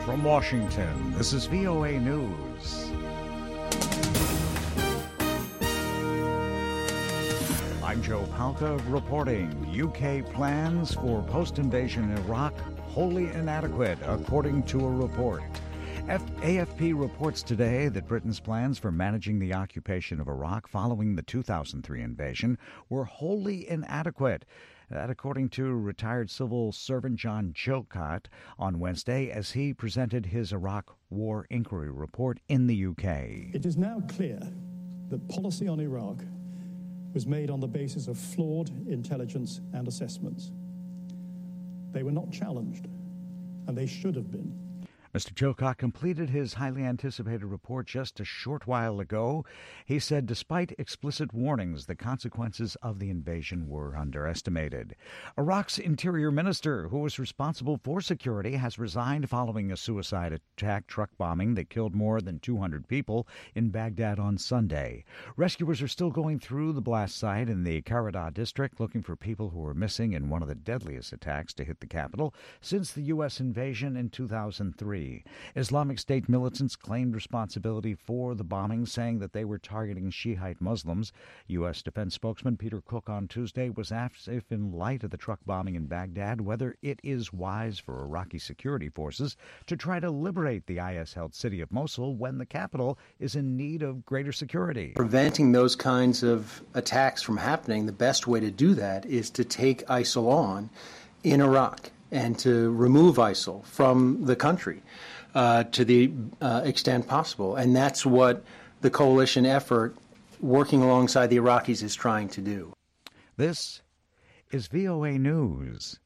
From Washington, this is VOA News. I'm Joe Palca reporting. UK plans for post-invasion Iraq wholly inadequate, according to a report. AFP reports today that Britain's plans for managing the occupation of Iraq following the 2003 invasion were wholly inadequate. That according to retired civil servant John Chilcott on Wednesday as he presented his Iraq War Inquiry Report in the UK. It is now clear that policy on Iraq was made on the basis of flawed intelligence and assessments. They were not challenged, and they should have been. Mr. Chilcott completed his highly anticipated report just a short while ago. He said despite explicit warnings, the consequences of the invasion were underestimated. Iraq's interior minister, who was responsible for security, has resigned following a suicide attack truck bombing that killed more than 200 people in Baghdad on Sunday. Rescuers are still going through the blast site in the Karada district looking for people who were missing in one of the deadliest attacks to hit the capital since the U.S. invasion in 2003. Islamic State militants claimed responsibility for the bombing, saying that they were targeting Shiite Muslims. U.S. Defense spokesman Peter Cook on Tuesday was asked if, in light of the truck bombing in Baghdad, whether it is wise for Iraqi security forces to try to liberate the IS-held city of Mosul when the capital is in need of greater security. Preventing those kinds of attacks from happening, the best way to do that is to take ISIL on in Iraq and to remove ISIL from the country to the extent possible. And that's what the coalition effort working alongside the Iraqis is trying to do. This is VOA News.